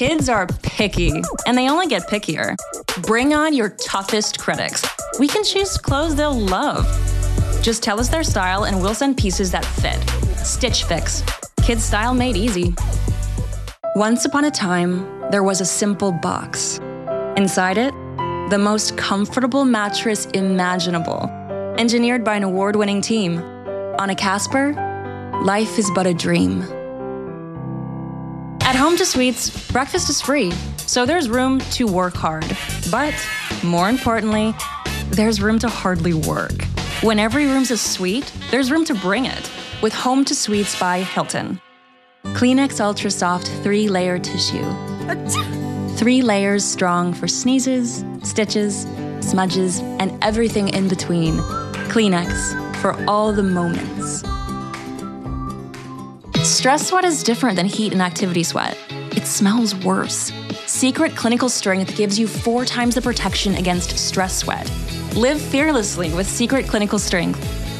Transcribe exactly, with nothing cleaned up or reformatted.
Kids are picky, and they only get pickier. Bring on your toughest critics. We can choose clothes they'll love. Just tell us their style and we'll send pieces that fit. Stitch Fix. Kids style made easy. Once upon a time, there was a simple box. Inside it, the most comfortable mattress imaginable, engineered by an award-winning team. On a Casper, life is but a dream. At Home to Suites, breakfast is free, so there's room to work hard. But, more importantly, there's room to hardly work. When every room's a suite, there's room to bring it, with Home to Suites by Hilton. Kleenex Ultra Soft three-layer tissue. Three layers strong for sneezes, stitches, smudges, and everything in between. Kleenex for all the moments. Stress sweat is different than heat and activity sweat. It smells worse. Secret Clinical Strength gives you four times the protection against stress sweat. Live fearlessly with Secret Clinical Strength.